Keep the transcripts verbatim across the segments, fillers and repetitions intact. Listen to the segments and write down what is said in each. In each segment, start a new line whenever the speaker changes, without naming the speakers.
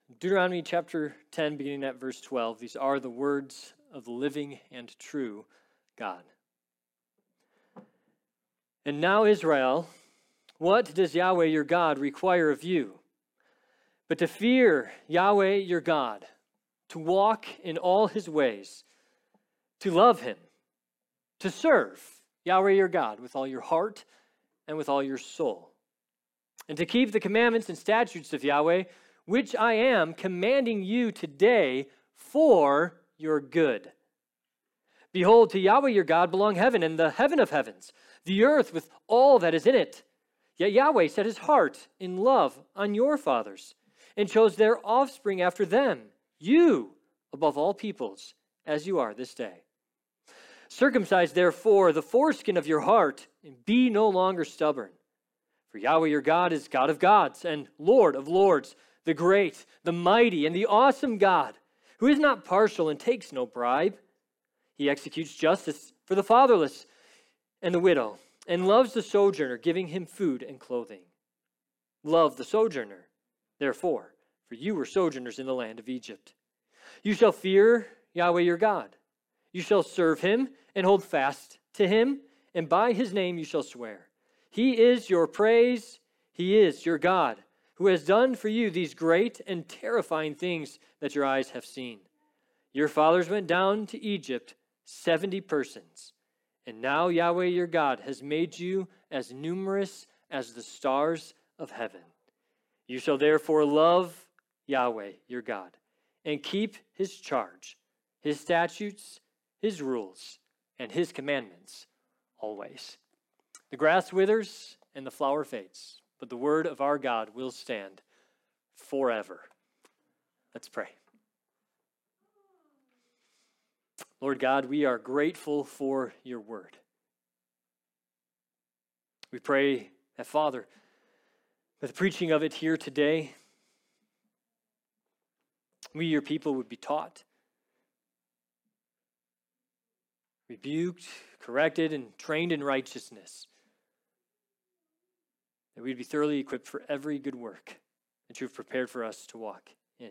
Deuteronomy chapter ten, beginning at verse twelve. These are the words of the living and true God. And now, Israel, what does Yahweh your God require of you? But to fear Yahweh your God, to walk in all his ways, to love him, to serve Yahweh your God with all your heart and with all your soul, and to keep the commandments and statutes of Yahweh, which I am commanding you today for your good. Behold, to Yahweh your God belong heaven and the heaven of heavens, the earth with all that is in it. Yet Yahweh set his heart in love on your fathers and chose their offspring after them, you above all peoples, as you are this day. Circumcise therefore the foreskin of your heart and be no longer stubborn. For Yahweh your God is God of gods and Lord of lords, the great, the mighty, and the awesome God, who is not partial and takes no bribe. He executes justice for the fatherless and the widow, and loves the sojourner, giving him food and clothing. Love the sojourner, therefore, for you were sojourners in the land of Egypt. You shall fear Yahweh your God. You shall serve him and hold fast to him, and by his name you shall swear. He is your praise, he is your God, who has done for you these great and terrifying things that your eyes have seen. Your fathers went down to Egypt, seventy persons, and now Yahweh your God has made you as numerous as the stars of heaven. You shall therefore love Yahweh your God, and keep his charge, his statutes, his rules, and his commandments always. The grass withers and the flower fades, but the word of our God will stand forever. Let's pray. Lord God, we are grateful for your word. We pray that, Father, that the preaching of it here today, we, your people, would be taught, rebuked, corrected, and trained in righteousness, that we'd be thoroughly equipped for every good work that you've prepared for us to walk in.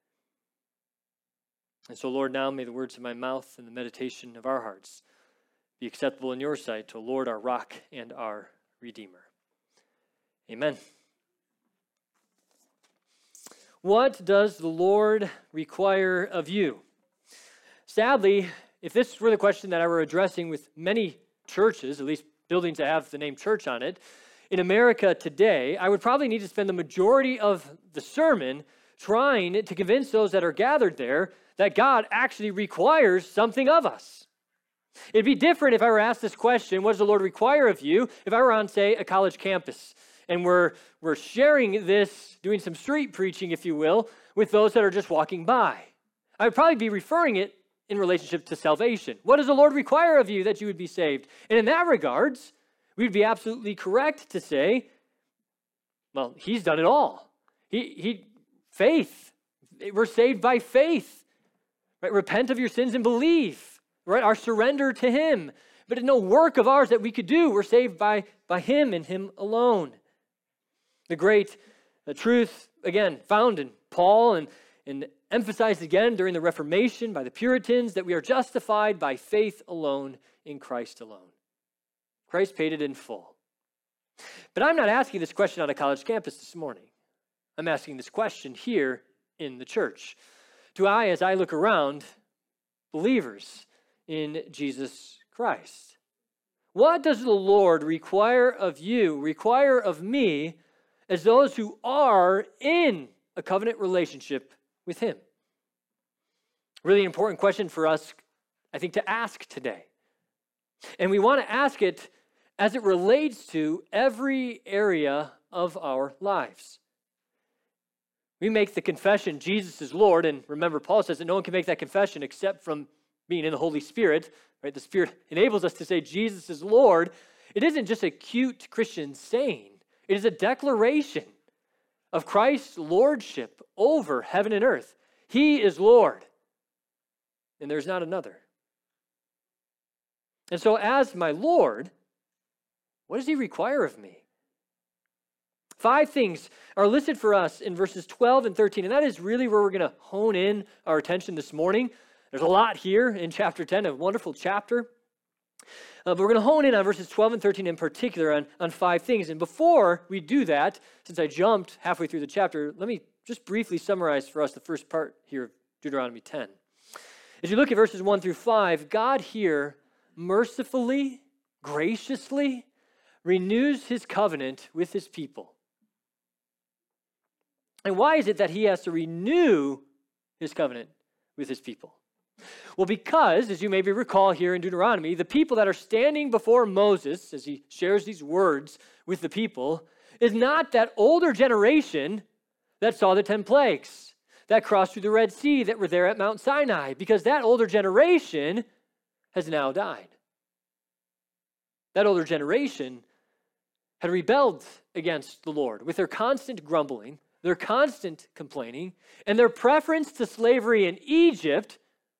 And so, Lord, now may the words of my mouth and the meditation of our hearts be acceptable in your sight, O Lord, our rock and our Redeemer. Amen. What does the Lord require of you? Sadly, if this were the question that I were addressing with many churches, at least buildings that have the name church on it, in America today, I would probably need to spend the majority of the sermon trying to convince those that are gathered there that God actually requires something of us. It'd be different if I were asked this question, what does the Lord require of you, if I were on, say, a college campus, and we're, we're sharing this, doing some street preaching, if you will, with those that are just walking by. I would probably be referring it in relationship to salvation. What does the Lord require of you that you would be saved? And in that regards, we'd be absolutely correct to say, well, he's done it all. He, he, faith. We're saved by faith. Right? Repent of your sins and believe. Right? Our surrender to him. But it's no work of ours that we could do. We're saved by, by him and him alone. The great the truth, again, found in Paul and, and emphasized again during the Reformation by the Puritans, that we are justified by faith alone in Christ alone. Christ paid it in full. But I'm not asking this question on a college campus this morning. I'm asking this question here in the church. Do I, as I look around, believers in Jesus Christ? What does the Lord require of you, require of me, as those who are in a covenant relationship with him? Really important question for us, I think, to ask today. And we want to ask it as it relates to every area of our lives. We make the confession, Jesus is Lord, and remember, Paul says that no one can make that confession except from being in the Holy Spirit, right? The Spirit enables us to say Jesus is Lord. It isn't just a cute Christian saying. It is a declaration of Christ's lordship over heaven and earth. He is Lord, and there's not another. And so as my Lord, what does he require of me? Five things are listed for us in verses twelve and thirteen, and that is really where we're going to hone in our attention this morning. There's a lot here in chapter ten, a wonderful chapter. Uh, but we're going to hone in on verses twelve and thirteen in particular on, on five things. And before we do that, since I jumped halfway through the chapter, let me just briefly summarize for us the first part here of Deuteronomy ten. As you look at verses one through five, God here mercifully, graciously renews his covenant with his people. And why is it that he has to renew his covenant with his people? Well, because, as you maybe recall here in Deuteronomy, the people that are standing before Moses, as he shares these words with the people, is not that older generation that saw the ten plagues, that crossed through the Red Sea, that were there at Mount Sinai, because that older generation has now died. That older generation had rebelled against the Lord with their constant grumbling, their constant complaining, and their preference to slavery in Egypt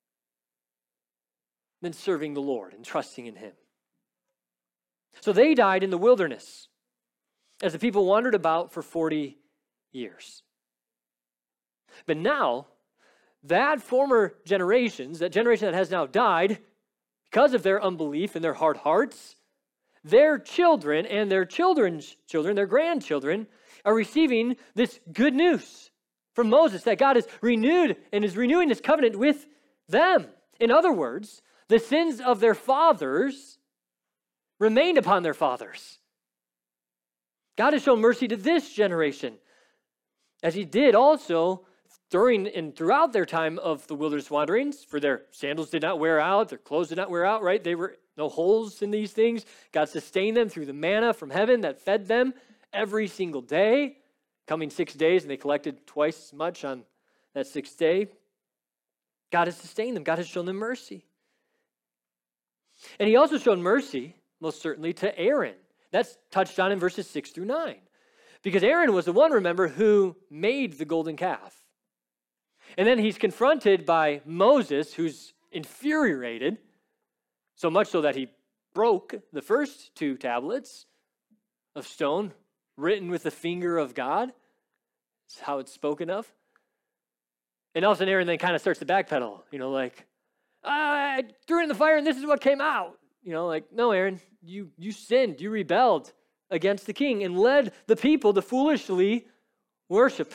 than serving the Lord and trusting in him. So they died in the wilderness as the people wandered about for forty years. But now, that former generations, that generation that has now died, because of their unbelief and their hard hearts, their children and their children's children, their grandchildren, are receiving this good news from Moses that God has renewed and is renewing his covenant with them. In other words, the sins of their fathers remained upon their fathers. God has shown mercy to this generation, as he did also during and throughout their time of the wilderness wanderings, for their sandals did not wear out, their clothes did not wear out, right? They were no holes in these things. God sustained them through the manna from heaven that fed them every single day, coming six days, and they collected twice as much on that sixth day. God has sustained them. God has shown them mercy. And he also showed mercy, most certainly, to Aaron. That's touched on in verses six through nine. Because Aaron was the one, remember, who made the golden calf. And then he's confronted by Moses, who's infuriated, so much so that he broke the first two tablets of stone written with the finger of God. That's how it's spoken of. And all of a sudden, Aaron then kind of starts to backpedal, you know, like, I threw it in the fire and this is what came out. You know, like, no, Aaron, you, you sinned, you rebelled against the king and led the people to foolishly worship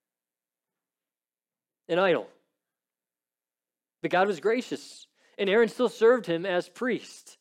an idol. But God was gracious, and Aaron still served him as priest.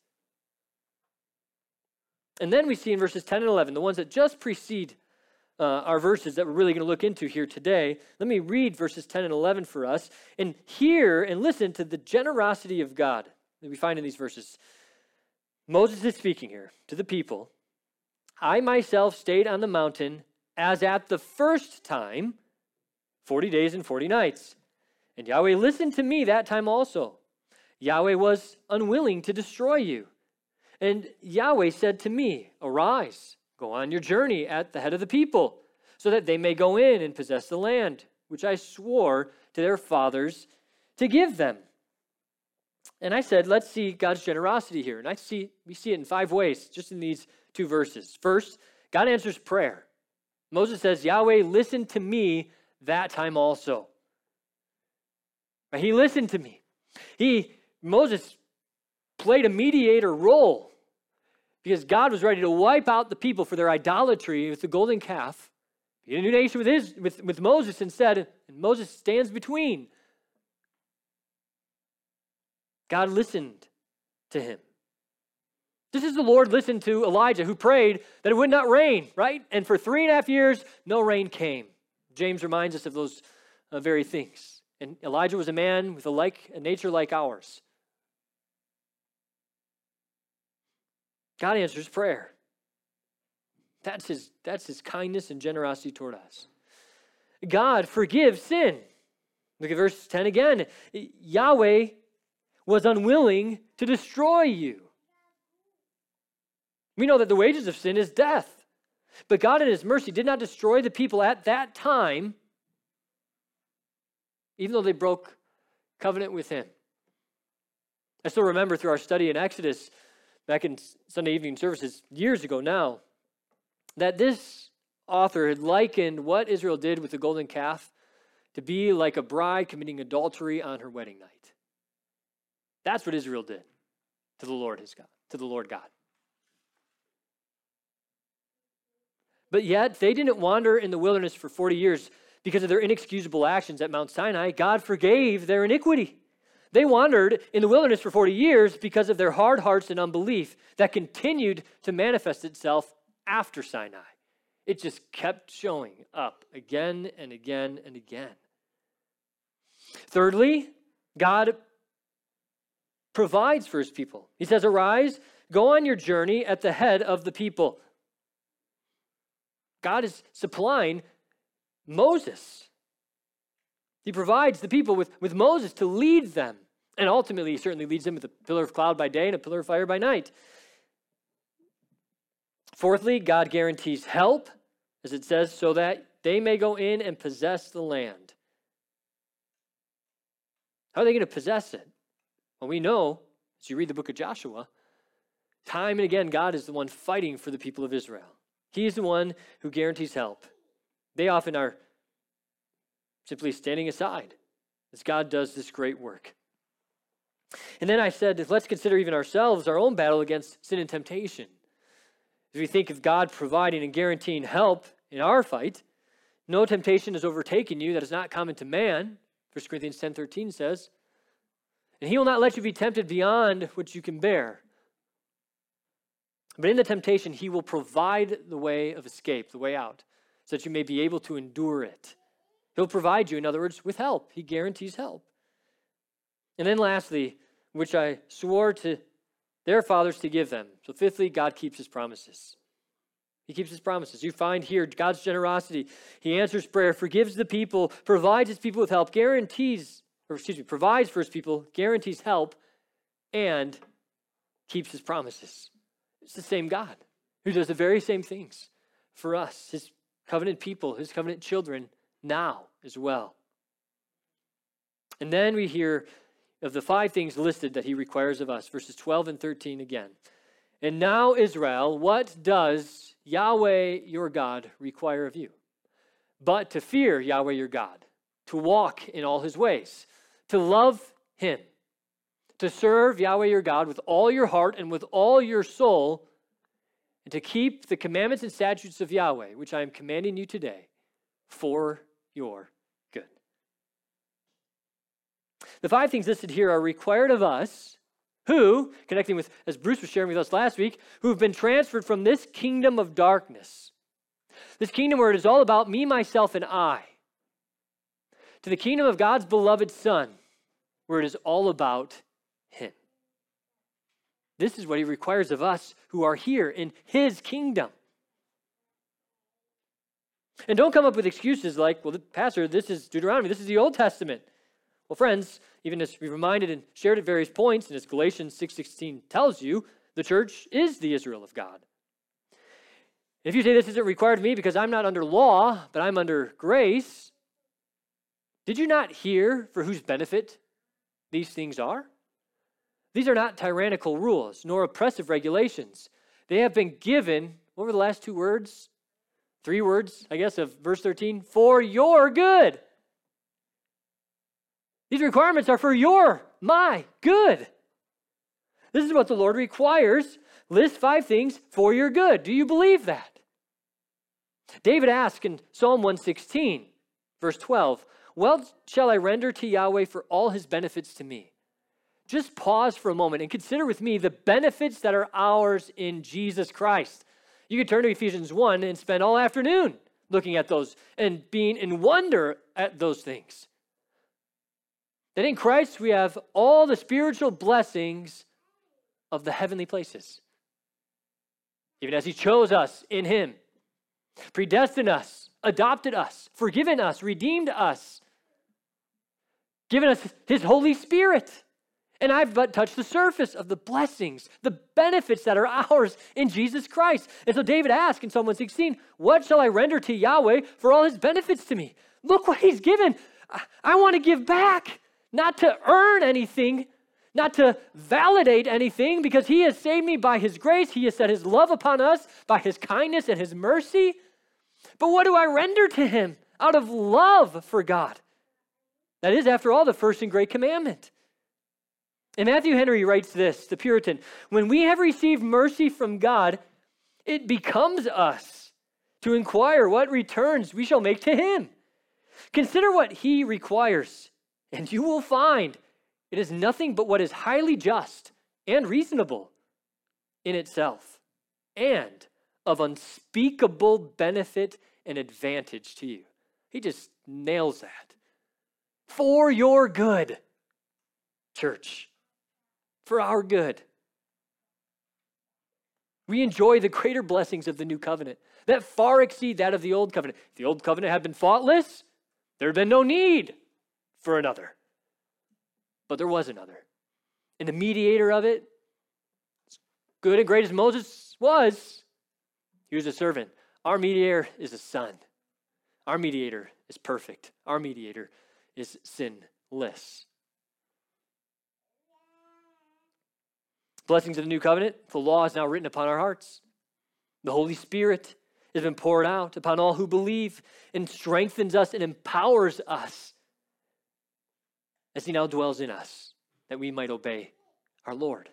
And then we see in verses ten and eleven, the ones that just precede uh, our verses that we're really going to look into here today. Let me read verses ten and eleven for us and hear and listen to the generosity of God that we find in these verses. Moses is speaking here to the people. I myself stayed on the mountain as at the first time, forty days and forty nights. And Yahweh listened to me that time also. Yahweh was unwilling to destroy you. And Yahweh said to me, arise, go on your journey at the head of the people, so that they may go in and possess the land, which I swore to their fathers to give them. And I said, let's see God's generosity here. And I see we see it in five ways, just in these two verses. First, God answers prayer. Moses says, Yahweh listened to me that time also. He listened to me. He, Moses played a mediator role because God was ready to wipe out the people for their idolatry with the golden calf. He had a new nation with, his, with, with Moses instead, and Moses stands between. God listened to him. Just as the Lord listened to Elijah, who prayed that it would not rain, right? And for three and a half years, no rain came. James reminds us of those uh, very things. And Elijah was a man with a, like, a nature like ours. God answers prayer. That's his, that's his kindness and generosity toward us. God forgives sin. Look at verse ten again. Yahweh was unwilling to destroy you. We know that the wages of sin is death. But God in his mercy did not destroy the people at that time, even though they broke covenant with him. I still remember through our study in Exodus, back in Sunday evening services years ago now, that this author had likened what Israel did with the golden calf to be like a bride committing adultery on her wedding night. That's what Israel did to the Lord his God, to the Lord God. But yet, they didn't wander in the wilderness for forty years because of their inexcusable actions at Mount Sinai. God forgave their iniquity. They wandered in the wilderness for forty years because of their hard hearts and unbelief that continued to manifest itself after Sinai. It just kept showing up again and again and again. Thirdly, God provides for his people. He says, arise, go on your journey at the head of the people. God is supplying Moses. He provides the people with, with Moses to lead them. And ultimately, he certainly leads them with a pillar of cloud by day and a pillar of fire by night. Fourthly, God guarantees help, as it says, so that they may go in and possess the land. How are they going to possess it? Well, we know, as you read the book of Joshua, time and again, God is the one fighting for the people of Israel. He's the one who guarantees help. They often are simply standing aside as God does this great work. And then I said, let's consider even ourselves, our own battle against sin and temptation. As we think of God providing and guaranteeing help in our fight, no temptation has overtaken you that is not common to man, First Corinthians ten thirteen says. And he will not let you be tempted beyond what you can bear. But in the temptation, he will provide the way of escape, the way out, so that you may be able to endure it. He'll provide you, in other words, with help. He guarantees help. And then lastly, which I swore to their fathers to give them. So fifthly, God keeps his promises. He keeps his promises. You find here God's generosity. He answers prayer, forgives the people, provides his people with help, guarantees, or excuse me, provides for his people, guarantees help, and keeps his promises. It's the same God who does the very same things for us, his covenant people, his covenant children, now as well. And then we hear of the five things listed that he requires of us, verses twelve and thirteen again. And now, Israel, what does Yahweh your God require of you? But to fear Yahweh your God, to walk in all his ways, to love him, to serve Yahweh your God with all your heart and with all your soul, and to keep the commandments and statutes of Yahweh, which I am commanding you today, for your good. The five things listed here are required of us who, connecting with, as Bruce was sharing with us last week, who have been transferred from this kingdom of darkness, this kingdom where it is all about me, myself, and I, to the kingdom of God's beloved Son, where it is all about him. This is what he requires of us who are here in his kingdom. And don't come up with excuses like, well, Pastor, this is Deuteronomy, this is the Old Testament. Well, friends, even as we reminded and shared at various points, and as Galatians six sixteen tells you, the church is the Israel of God. If you say this isn't required of me because I'm not under law, but I'm under grace, did you not hear for whose benefit these things are? These are not tyrannical rules, nor oppressive regulations. They have been given, what were the last two words? Three words, I guess, of verse thirteen, for your good. These requirements are for your, my good. This is what the Lord requires. List five things for your good. Do you believe that? David asked in Psalm one sixteen, verse twelve, what shall I render to Yahweh for all his benefits to me? Just pause for a moment and consider with me the benefits that are ours in Jesus Christ. You could turn to Ephesians one and spend all afternoon looking at those and being in wonder at those things. That in Christ we have all the spiritual blessings of the heavenly places. Even as he chose us in him, predestined us, adopted us, forgiven us, redeemed us, given us his Holy Spirit. And I've but touched the surface of the blessings, the benefits that are ours in Jesus Christ. And so David asked in Psalm one sixteen, what shall I render to Yahweh for all his benefits to me? Look what he's given. I, I want to give back. Not to earn anything, not to validate anything, because he has saved me by his grace. He has set his love upon us by his kindness and his mercy. But what do I render to him out of love for God? That is, after all, the first and great commandment. And Matthew Henry writes this, the Puritan, when we have received mercy from God, it becomes us to inquire what returns we shall make to him. Consider what he requires, and you will find it is nothing but what is highly just and reasonable in itself, and of unspeakable benefit and advantage to you. He just nails that. For your good, church. For our good. We enjoy the greater blessings of the new covenant that far exceed that of the old covenant. If the old covenant had been faultless, there had been no need for another. But there was another. And the mediator of it, as good and great as Moses was, he was a servant. Our mediator is a son. Our mediator is perfect. Our mediator is sinless. Blessings of the new covenant, the law is now written upon our hearts. The Holy Spirit has been poured out upon all who believe and strengthens us and empowers us as he now dwells in us, that we might obey our Lord.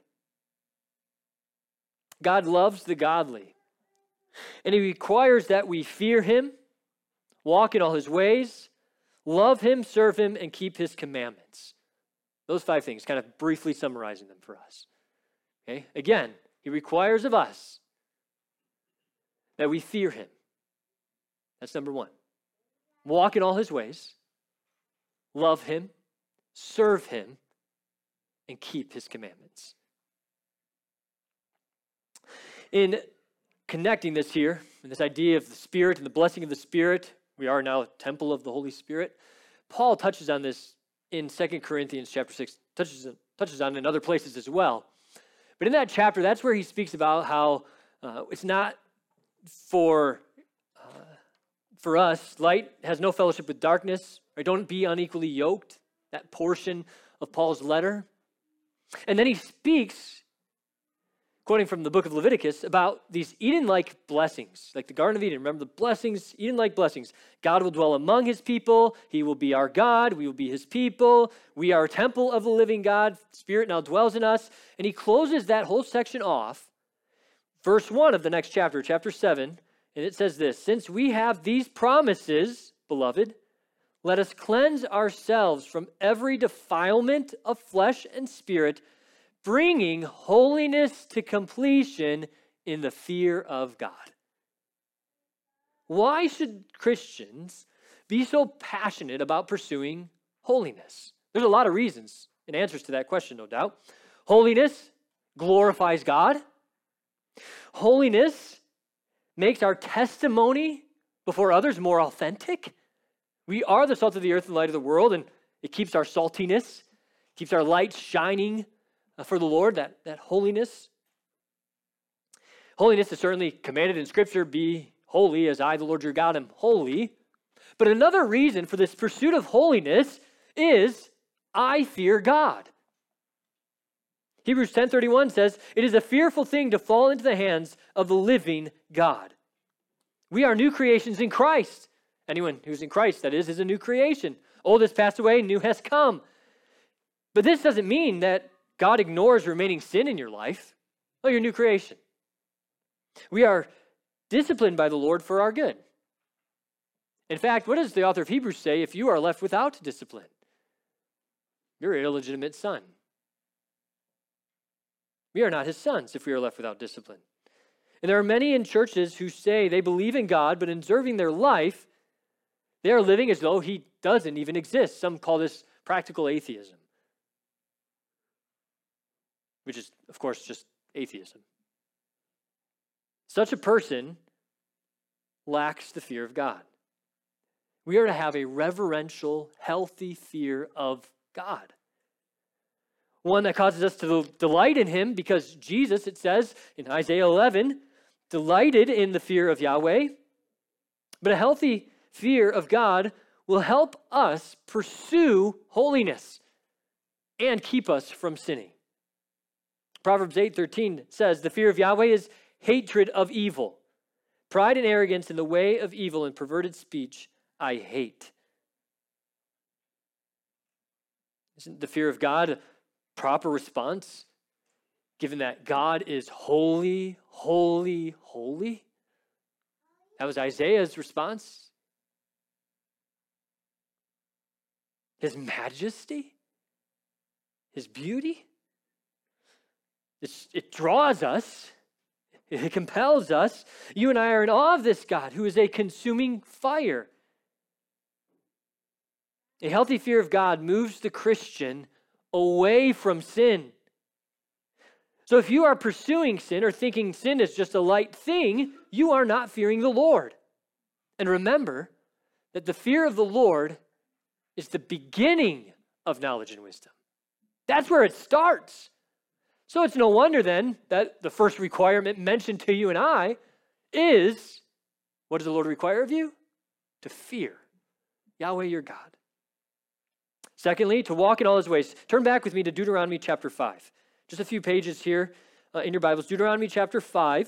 God loves the godly, and he requires that we fear him, walk in all his ways, love him, serve him, and keep his commandments. Those five things, kind of briefly summarizing them for us. Okay? Again, he requires of us that we fear him. That's number one. Walk in all his ways, love him, serve him, and keep his commandments. In connecting this here, and this idea of the Spirit and the blessing of the Spirit, we are now a temple of the Holy Spirit. Paul touches on this in Second Corinthians chapter six, touches, touches on it in other places as well. But in that chapter, that's where he speaks about how uh, it's not for uh, for us, light has no fellowship with darkness, or don't be unequally yoked, that portion of Paul's letter. And then he speaks, quoting from the book of Leviticus, about these Eden-like blessings, like the Garden of Eden. Remember the blessings, Eden-like blessings. God will dwell among his people. He will be our God. We will be his people. We are a temple of the living God. Spirit now dwells in us. And he closes that whole section off, verse one of the next chapter, chapter seven, and it says this, since we have these promises, beloved, let us cleanse ourselves from every defilement of flesh and spirit, bringing holiness to completion in the fear of God. Why should Christians be so passionate about pursuing holiness? There's a lot of reasons and answers to that question, no doubt. Holiness glorifies God. Holiness makes our testimony before others more authentic. We are the salt of the earth and light of the world, and it keeps our saltiness, keeps our light shining for the Lord, that, that holiness. Holiness is certainly commanded in Scripture, be holy as I, the Lord your God, am holy. But another reason for this pursuit of holiness is I fear God. Hebrews ten thirty-one says, it is a fearful thing to fall into the hands of the living God. We are new creations in Christ. Anyone who's in Christ, that is, is a new creation. Old has passed away, new has come. But this doesn't mean that God ignores remaining sin in your life. Oh, you're a new creation. We are disciplined by the Lord for our good. In fact, what does the author of Hebrews say if you are left without discipline? You're an illegitimate son. We are not his sons if we are left without discipline. And there are many in churches who say they believe in God, but in observing their life, they are living as though he doesn't even exist. Some call this practical atheism, which is, of course, just atheism. Such a person lacks the fear of God. We are to have a reverential, healthy fear of God. One that causes us to delight in him because Jesus, it says in Isaiah eleven, delighted in the fear of Yahweh. But a healthy fear of God will help us pursue holiness and keep us from sinning. Proverbs eight thirteen says, the fear of Yahweh is hatred of evil. Pride and arrogance in the way of evil and perverted speech I hate. Isn't the fear of God a proper response, given that God is holy, holy, holy? That was Isaiah's response. His majesty, his beauty. It's, it draws us. It compels us. You and I are in awe of this God who is a consuming fire. A healthy fear of God moves the Christian away from sin. So if you are pursuing sin or thinking sin is just a light thing, you are not fearing the Lord. And remember that the fear of the Lord is the beginning of knowledge and wisdom. That's where it starts. So it's no wonder then that the first requirement mentioned to you and I is, what does the Lord require of you? To fear Yahweh your God. Secondly, to walk in all his ways. Turn back with me to Deuteronomy chapter five. Just a few pages here uh, in your Bibles. Deuteronomy chapter five.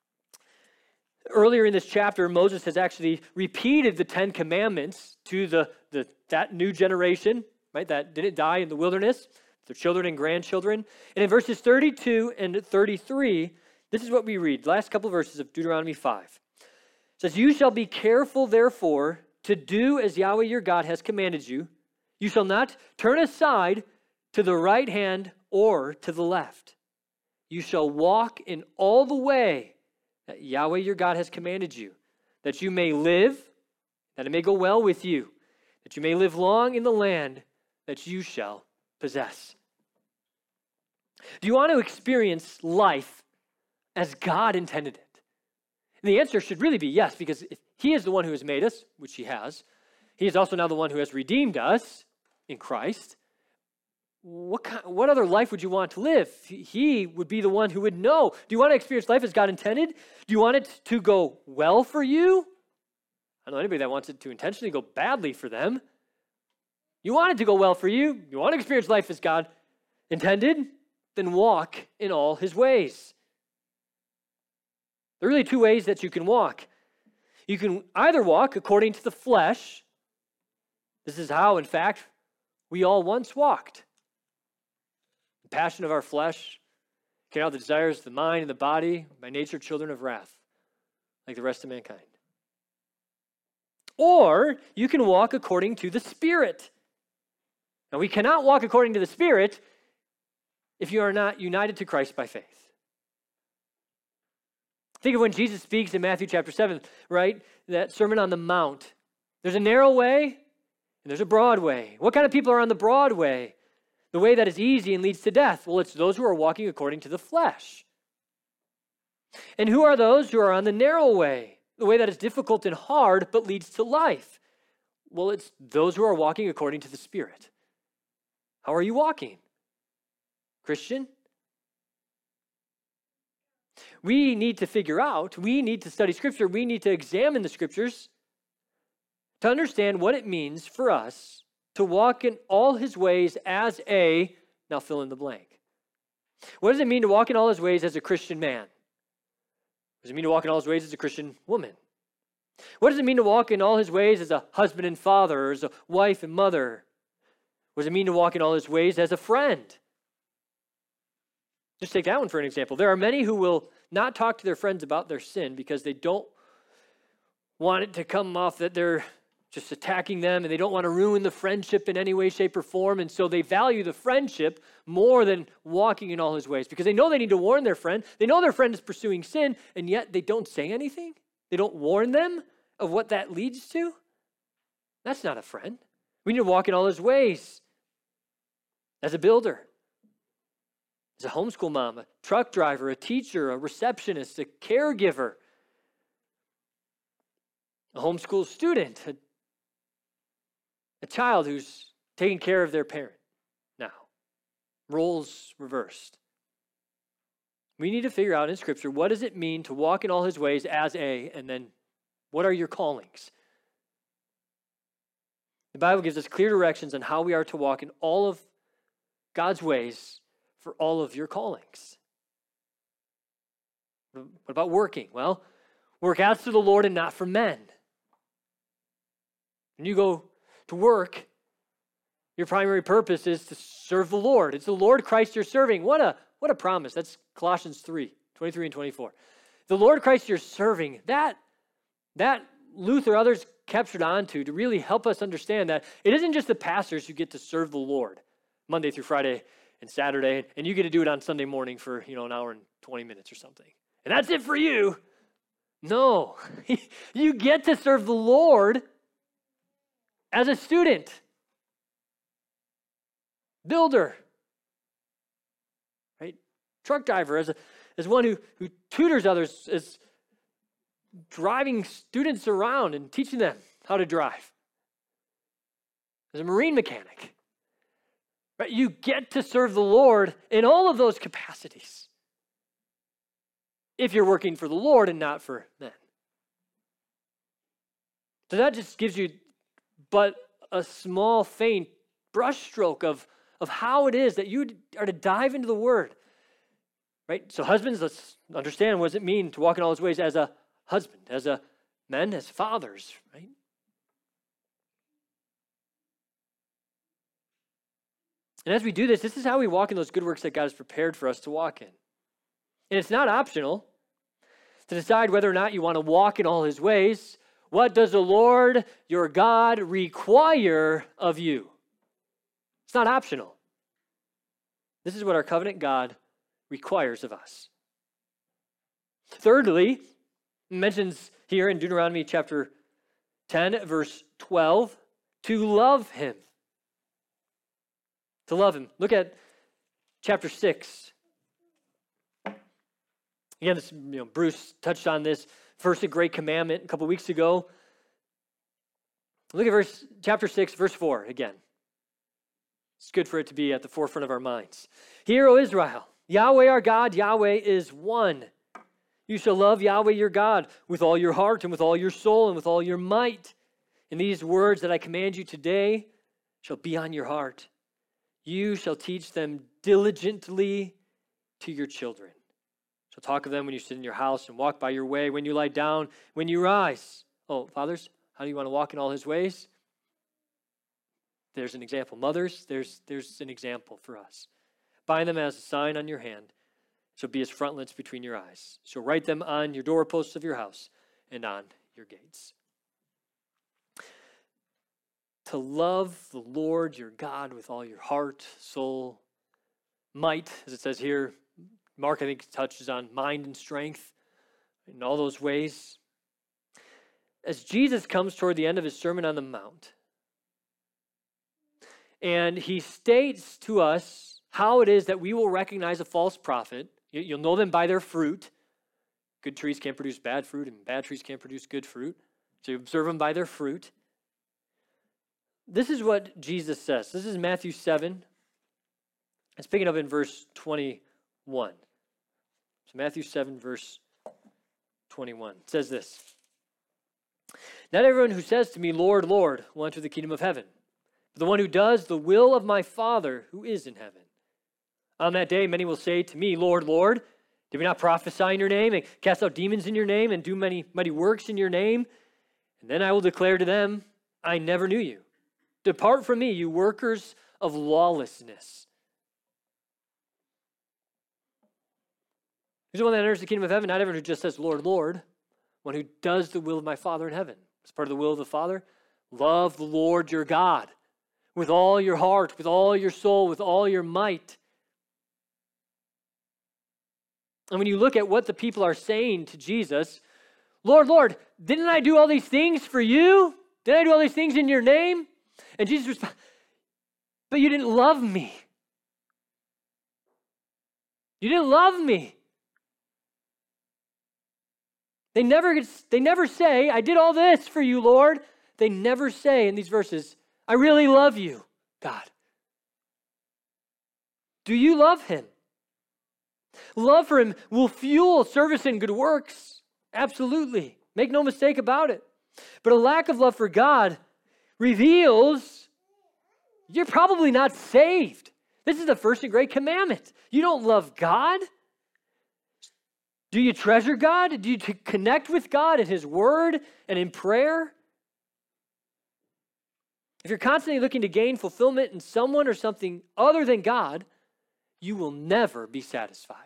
Earlier in this chapter, Moses has actually repeated the Ten Commandments to the, the that new generation, right, that didn't die in the wilderness, their children and grandchildren. And in verses thirty-two and thirty-three, this is what we read. The last couple of verses of Deuteronomy five. It says, "You shall be careful, therefore, to do as Yahweh your God has commanded you. You shall not turn aside to the right hand or to the left. You shall walk in all the way that Yahweh your God has commanded you, that you may live, that it may go well with you, that you may live long in the land that you shall possess." Do you want to experience life as God intended it? And the answer should really be yes, because if he is the one who has made us, which he has, he is also now the one who has redeemed us in Christ. What kind, what other life would you want to live? He would be the one who would know. Do you want to experience life as God intended? Do you want it to go well for you? I don't know anybody that wants it to intentionally go badly for them. You want it to go well for you? You want to experience life as God intended? Then walk in all his ways. There are really two ways that you can walk. You can either walk according to the flesh. This is how, in fact, we all once walked. The passion of our flesh, carry out the desires of the mind and the body, by nature children of wrath, like the rest of mankind. Or you can walk according to the Spirit. Now, we cannot walk according to the Spirit if you are not united to Christ by faith. Think of when Jesus speaks in Matthew chapter seven, right? That Sermon on the Mount. There's a narrow way and there's a broad way. What kind of people are on the broad way? The way that is easy and leads to death. Well, it's those who are walking according to the flesh. And who are those who are on the narrow way? The way that is difficult and hard but leads to life. Well, it's those who are walking according to the Spirit. How are you walking, Christian? We need to figure out, we need to study Scripture, we need to examine the Scriptures to understand what it means for us to walk in all his ways as a, now fill in the blank. What does it mean to walk in all his ways as a Christian man? What does it mean to walk in all his ways as a Christian woman? What does it mean to walk in all his ways as a husband and father, or as a wife and mother? What does it mean to walk in all his ways as a friend? Just take that one for an example. There are many who will not talk to their friends about their sin because they don't want it to come off that they're just attacking them, and they don't want to ruin the friendship in any way, shape, or form, and so they value the friendship more than walking in all his ways because they know they need to warn their friend. They know their friend is pursuing sin, and yet they don't say anything. They don't warn them of what that leads to. That's not a friend. We need to walk in all his ways as a builder, as a homeschool mom, a truck driver, a teacher, a receptionist, a caregiver, a homeschool student, a, a child who's taking care of their parent now. Roles reversed. We need to figure out in Scripture, what does it mean to walk in all his ways as a, and then what are your callings? The Bible gives us clear directions on how we are to walk in all of God's ways for all of your callings. What about working? Well, Work as to the Lord and not for men. When you go to work, your primary purpose is to serve the Lord. It's the Lord Christ you're serving. What a, what a promise. That's Colossians three, twenty-three and twenty-four. The Lord Christ you're serving, that, that Luther, others captured onto to really help us understand that it isn't just the pastors who get to serve the Lord Monday through Friday and Saturday, and you get to do it on Sunday morning for, you know, an hour and twenty minutes or something. And that's it for you. No, you get to serve the Lord as a student, builder, right? Truck driver, as a as one who, who tutors others, as driving students around and teaching them how to drive. As a marine mechanic, right? You get to serve the Lord in all of those capacities if you're working for the Lord and not for men. So that just gives you but a small, faint brushstroke of, of how it is that you are to dive into the Word. Right? So husbands, let's understand what does it mean to walk in all his ways as a husband, as a men, as fathers, right? And as we do this, this is how we walk in those good works that God has prepared for us to walk in. And it's not optional to decide whether or not you want to walk in all his ways. What does the Lord your God require of you? It's not optional. This is what our covenant God requires of us. Thirdly, it mentions here in Deuteronomy chapter ten, verse twelve, to love him. To love him. Look at chapter six. Again, this, you know, Bruce touched on this first, a great commandment a couple weeks ago. Look at verse chapter six, verse four again. It's good for it to be at the forefront of our minds. Hear, O Israel, Yahweh our God, Yahweh is one. You shall love Yahweh your God with all your heart and with all your soul and with all your might. And these words that I command you today shall be on your heart. You shall teach them diligently to your children. So talk of them when you sit in your house and walk by your way, when you lie down, when you rise. Oh, fathers, how do you want to walk in all his ways? There's an example. Mothers, there's, there's an example for us. Bind them as a sign on your hand. So be as frontlets between your eyes. So write them on your doorposts of your house and on your gates. To love the Lord your God with all your heart, soul, might, as it says here. Mark, I think, touches on mind and strength in all those ways. As Jesus comes toward the end of his Sermon on the Mount, and he states to us how it is that we will recognize a false prophet. You'll know them by their fruit. Good trees can't produce bad fruit, and bad trees can't produce good fruit. So you observe them by their fruit. This is what Jesus says. This is Matthew seven. It's picking up in verse twenty-one. So Matthew seven, verse twenty-one. It says this. Not everyone who says to me, Lord, Lord, will enter the kingdom of heaven, but the one who does the will of my Father who is in heaven. On that day, many will say to me, Lord, Lord, did we not prophesy in your name and cast out demons in your name and do many mighty works in your name? And then I will declare to them, I never knew you. Depart from me, you workers of lawlessness. Who's the one that enters the kingdom of heaven? Not everyone who just says, Lord, Lord. One who does the will of my Father in heaven. As part of the will of the Father, love the Lord your God with all your heart, with all your soul, with all your might. And when you look at what the people are saying to Jesus, Lord, Lord, didn't I do all these things for you? Didn't I do all these things in your name? And Jesus responds, but you didn't love me. You didn't love me. They never, they never say, I did all this for you, Lord. They never say in these verses, I really love you, God. Do you love him? Love for him will fuel service and good works. Absolutely. Make no mistake about it. But a lack of love for God reveals you're probably not saved. This is the first and great commandment. You don't love God? Do you treasure God? Do you t- connect with God in his word and in prayer? If you're constantly looking to gain fulfillment in someone or something other than God, you will never be satisfied.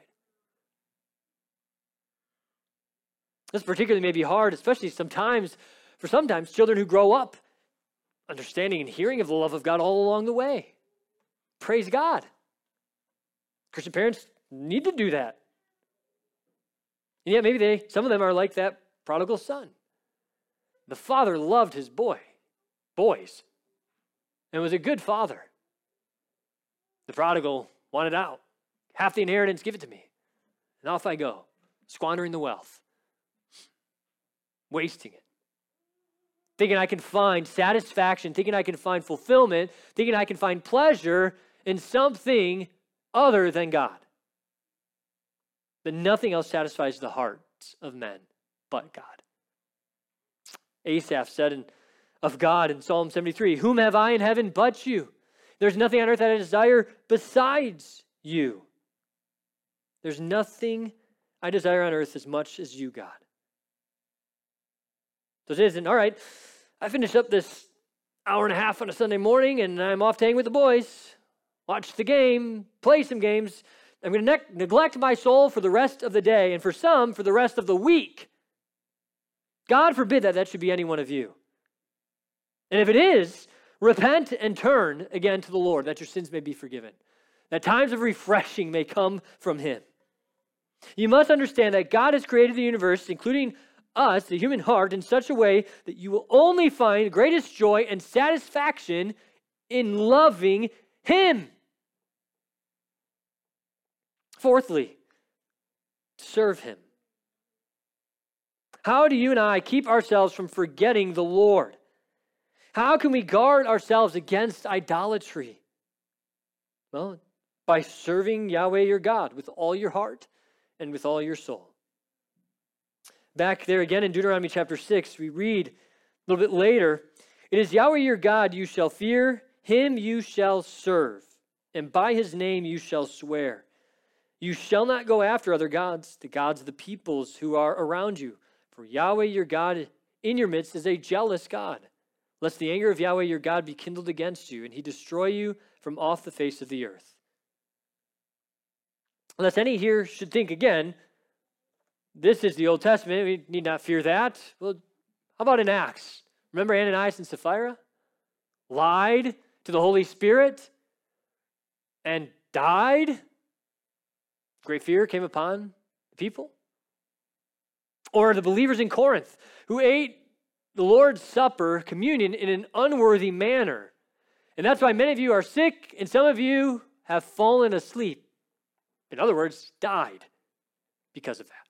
This particularly may be hard, especially sometimes for sometimes children who grow up understanding and hearing of the love of God all along the way. Praise God. Christian parents need to do that. And yet maybe they, some of them are like that prodigal son. The father loved his boy, boys, and was a good father. The prodigal wanted out. Half the inheritance, give it to me. And off I go, squandering the wealth, wasting it. Thinking I can find satisfaction, thinking I can find fulfillment, thinking I can find pleasure in something other than God. But nothing else satisfies the hearts of men but God. Asaph said in, of God in Psalm seventy-three, whom have I in heaven but you? There's nothing on earth that I desire besides you. There's nothing I desire on earth as much as you, God. So it isn't, all right, I finished up this hour and a half on a Sunday morning and I'm off to hang with the boys, watch the game, play some games. I'm going to ne- neglect my soul for the rest of the day, and for some, for the rest of the week. God forbid that that should be any one of you. And if it is, repent and turn again to the Lord, that your sins may be forgiven, that times of refreshing may come from him. You must understand that God has created the universe, including us, the human heart, in such a way that you will only find greatest joy and satisfaction in loving him. Fourthly, serve him. How do you and I keep ourselves from forgetting the Lord? How can we guard ourselves against idolatry? Well, by serving Yahweh your God with all your heart and with all your soul. Back there again in Deuteronomy chapter six, we read a little bit later, it is Yahweh your God you shall fear, him you shall serve, and by his name you shall swear. You shall not go after other gods, the gods of the peoples who are around you. For Yahweh your God in your midst is a jealous God, lest the anger of Yahweh your God be kindled against you, and he destroy you from off the face of the earth. Unless any here should think again, this is the Old Testament, we need not fear that. Well, how about in Acts? Remember Ananias and Sapphira? Lied to the Holy Spirit and died. Great fear came upon the people. Or the believers in Corinth who ate the Lord's Supper, communion, in an unworthy manner. And that's why many of you are sick and some of you have fallen asleep. In other words, died because of that.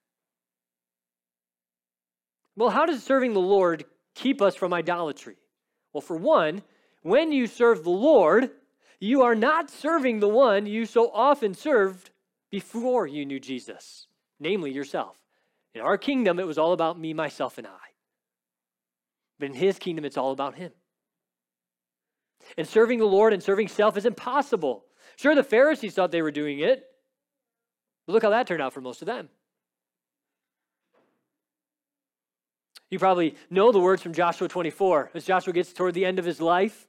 Well, how does serving the Lord keep us from idolatry? Well, for one, when you serve the Lord, you are not serving the one you so often served before you knew Jesus, namely yourself. In our kingdom, it was all about me, myself, and I. But in his kingdom, it's all about him. And serving the Lord and serving self is impossible. Sure, the Pharisees thought they were doing it, but look how that turned out for most of them. You probably know the words from Joshua twenty-four as Joshua gets toward the end of his life.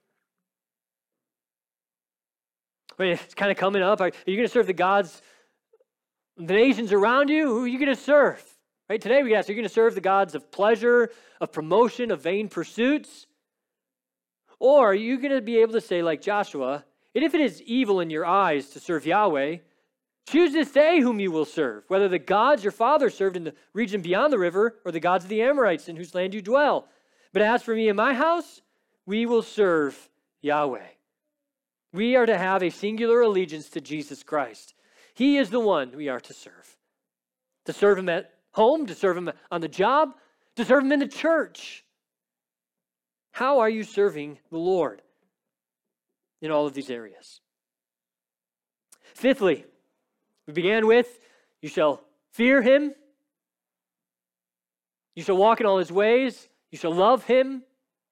I mean, it's kind of coming up. Are, are you going to serve the gods, the nations around you? Who are you going to serve? Right? Today we ask, are you going to serve the gods of pleasure, of promotion, of vain pursuits? Or are you going to be able to say like Joshua, and if it is evil in your eyes to serve Yahweh, choose this day whom you will serve, whether the gods your father served in the region beyond the river or the gods of the Amorites in whose land you dwell. But as for me and my house, we will serve Yahweh. We are to have a singular allegiance to Jesus Christ. He is the one we are to serve. To serve him at home, to serve him on the job, to serve him in the church. How are you serving the Lord in all of these areas? Fifthly, we began with, you shall fear him, you shall walk in all his ways, you shall love him,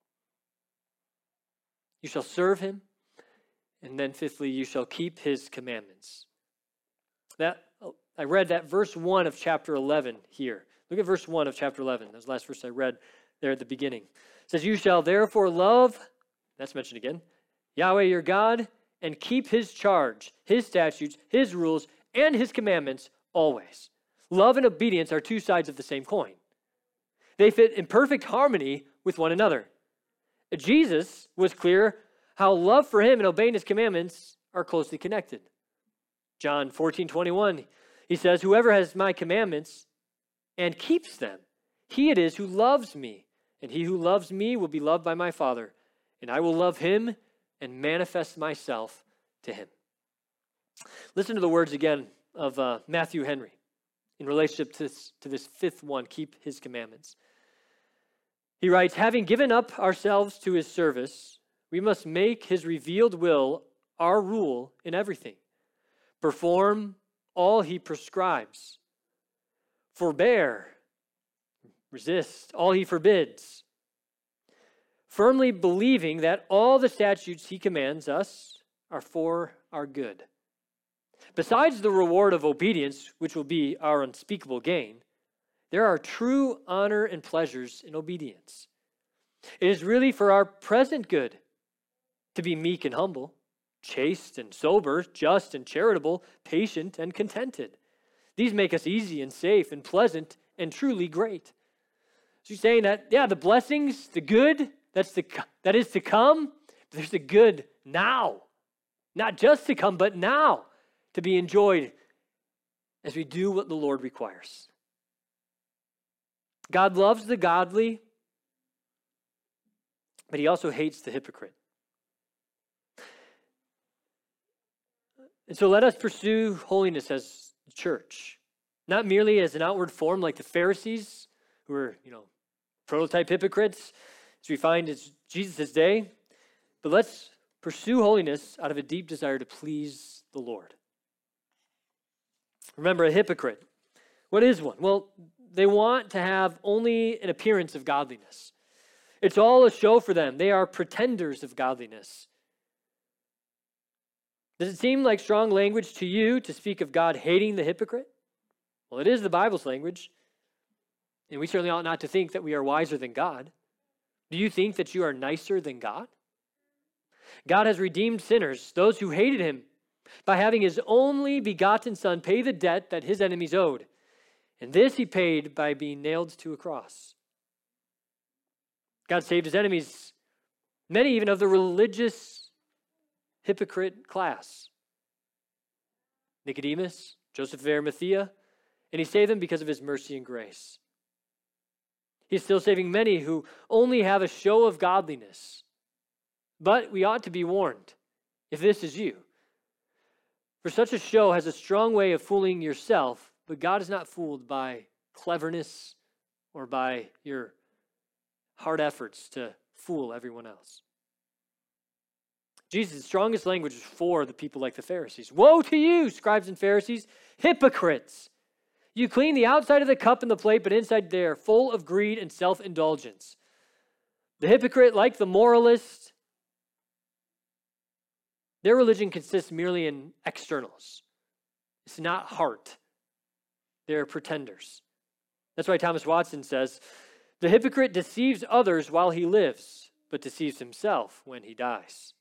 you shall serve him, and then fifthly, you shall keep his commandments. That, I read that verse one of chapter eleven here. Look at verse one of chapter eleven. That was the last verse I read there at the beginning. It says, you shall therefore love, that's mentioned again, Yahweh your God, and keep his charge, his statutes, his rules, and his commandments always. Love and obedience are two sides of the same coin. They fit in perfect harmony with one another. Jesus was clear how love for him and obeying his commandments are closely connected. John fourteen twenty-one, he says, whoever has my commandments and keeps them, he it is who loves me, and he who loves me will be loved by my Father, and I will love him and manifest myself to him. Listen to the words again of uh, Matthew Henry in relationship to this, to this fifth one, keep his commandments. He writes, having given up ourselves to his service, we must make his revealed will our rule in everything. Perform all he prescribes. Forbear, resist all he forbids. Firmly believing that all the statutes he commands us are for our good. Besides the reward of obedience, which will be our unspeakable gain, there are true honor and pleasures in obedience. It is really for our present good to be meek and humble, chaste and sober, just and charitable, patient and contented. These make us easy and safe and pleasant and truly great. So you're saying that, yeah, the blessings, the good, that's the, that is to come, there's the good now. Not just to come, but now to be enjoyed as we do what the Lord requires. God loves the godly, but he also hates the hypocrite. And so let us pursue holiness as the church, not merely as an outward form like the Pharisees, who were, you know, prototype hypocrites, as we find in Jesus' day, but let's pursue holiness out of a deep desire to please the Lord. Remember, a hypocrite. What is one? Well, they want to have only an appearance of godliness. It's all a show for them. They are pretenders of godliness. Does it seem like strong language to you to speak of God hating the hypocrite? Well, it is the Bible's language. And we certainly ought not to think that we are wiser than God. Do you think that you are nicer than God? God has redeemed sinners, those who hated him, by having his only begotten Son pay the debt that his enemies owed. And this he paid by being nailed to a cross. God saved his enemies, many even of the religious hypocrite class. Nicodemus, Joseph of Arimathea, and he saved them because of his mercy and grace. He's still saving many who only have a show of godliness. But we ought to be warned, if this is you. For such a show has a strong way of fooling yourself, but God is not fooled by cleverness or by your hard efforts to fool everyone else. Jesus' strongest language is for the people like the Pharisees. Woe to you, scribes and Pharisees, hypocrites! You clean the outside of the cup and the plate, but inside they are full of greed and self-indulgence. The hypocrite, like the moralist, their religion consists merely in externals. It's not heart. They're pretenders. That's why Thomas Watson says, the hypocrite deceives others while he lives, but deceives himself when he dies.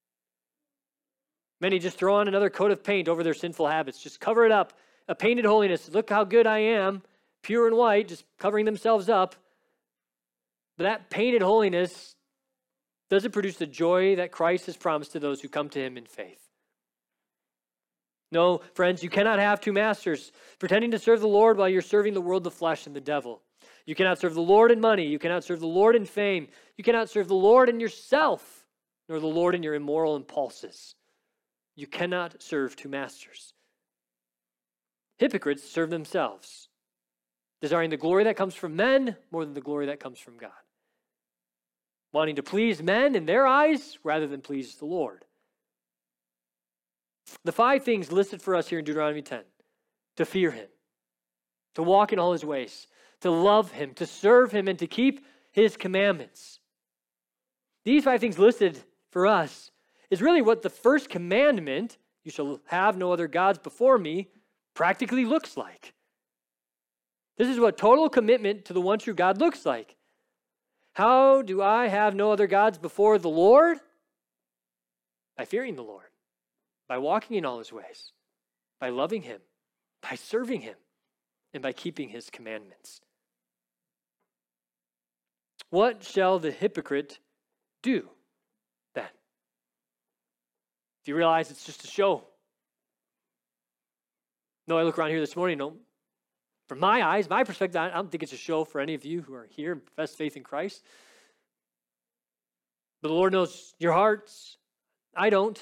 Many just throw on another coat of paint over their sinful habits, just cover it up. A painted holiness. Look how good I am, pure and white, just covering themselves up. But that painted holiness doesn't produce the joy that Christ has promised to those who come to him in faith. No, friends, you cannot have two masters, pretending to serve the Lord while you're serving the world, the flesh, and the devil. You cannot serve the Lord in money. You cannot serve the Lord in fame. You cannot serve the Lord in yourself, nor the Lord in your immoral impulses. You cannot serve two masters. Hypocrites serve themselves, desiring the glory that comes from men more than the glory that comes from God. Wanting to please men in their eyes rather than please the Lord. The five things listed for us here in Deuteronomy ten. To fear him, to walk in all his ways, to love him, to serve him, and to keep his commandments. These five things listed for us is really what the first commandment, you shall have no other gods before me, practically looks like. This is what total commitment to the one true God looks like. How do I have no other gods before the Lord? By fearing the Lord, by walking in all his ways, by loving him, by serving him, and by keeping his commandments. What shall the hypocrite do then? Do you realize it's just a show? No, I look around here this morning, no, from my eyes, my perspective, I don't think it's a show for any of you who are here and profess faith in Christ. But the Lord knows your hearts. I don't.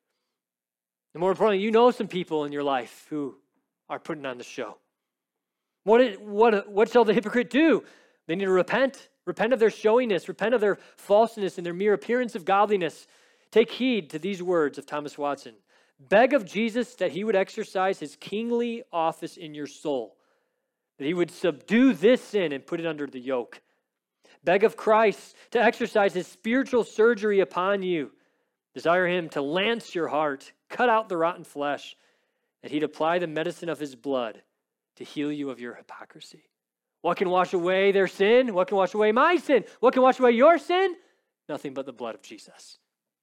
And more importantly, you know some people in your life who are putting on the show. What, it, what, what shall the hypocrite do? They need to repent. Repent of their showiness. Repent of their falseness and their mere appearance of godliness. Take heed to these words of Thomas Watson. Beg of Jesus that he would exercise his kingly office in your soul, that he would subdue this sin and put it under the yoke. Beg of Christ to exercise his spiritual surgery upon you. Desire him to lance your heart, cut out the rotten flesh, that he'd apply the medicine of his blood to heal you of your hypocrisy. What can wash away their sin? What can wash away my sin? What can wash away your sin? Nothing but the blood of Jesus.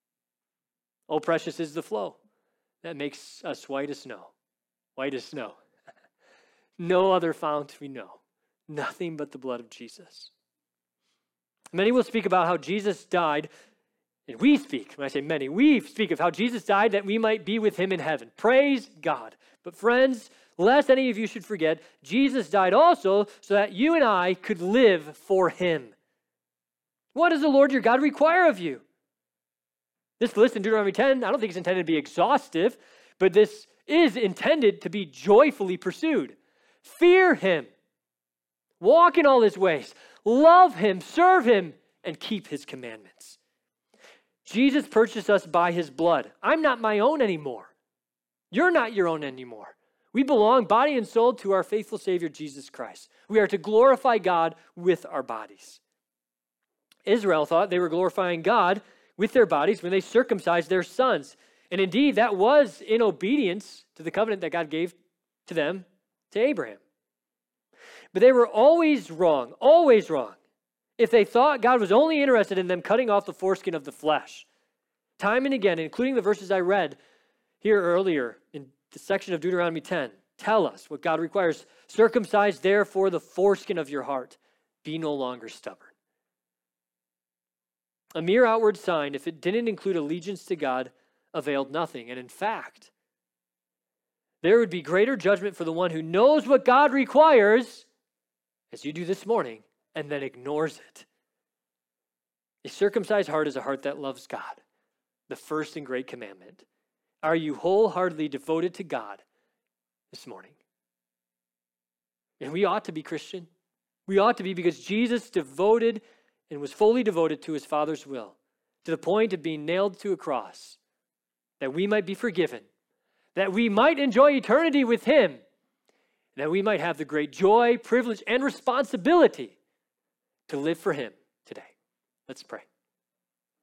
Oh, precious is the flow that makes us white as snow. White as snow. No other fount we know. Nothing but the blood of Jesus. Many will speak about how Jesus died, and we speak, when I say many, we speak of how Jesus died that we might be with him in heaven. Praise God. But friends, lest any of you should forget, Jesus died also so that you and I could live for him. What does the Lord your God require of you? This list in Deuteronomy ten, I don't think it's intended to be exhaustive, but this is intended to be joyfully pursued. Fear him. Walk in all his ways. Love him, serve him, and keep his commandments. Jesus purchased us by his blood. I'm not my own anymore. You're not your own anymore. We belong body and soul to our faithful Savior, Jesus Christ. We are to glorify God with our bodies. Israel thought they were glorifying God with their bodies when they circumcised their sons. And indeed, that was in obedience to the covenant that God gave to them, to Abraham. But they were always wrong, always wrong, if they thought God was only interested in them cutting off the foreskin of the flesh. Time and again, including the verses I read here earlier in the section of Deuteronomy ten, tell us what God requires. Circumcise therefore the foreskin of your heart. Be no longer stubborn. A mere outward sign, if it didn't include allegiance to God, availed nothing. And in fact, there would be greater judgment for the one who knows what God requires, as you do this morning, and then ignores it. A circumcised heart is a heart that loves God, the first and great commandment. Are you wholeheartedly devoted to God this morning? And we ought to be Christian. We ought to be, because Jesus devoted and was fully devoted to his Father's will, to the point of being nailed to a cross, that we might be forgiven, that we might enjoy eternity with him, that we might have the great joy, privilege, and responsibility to live for him today. Let's pray.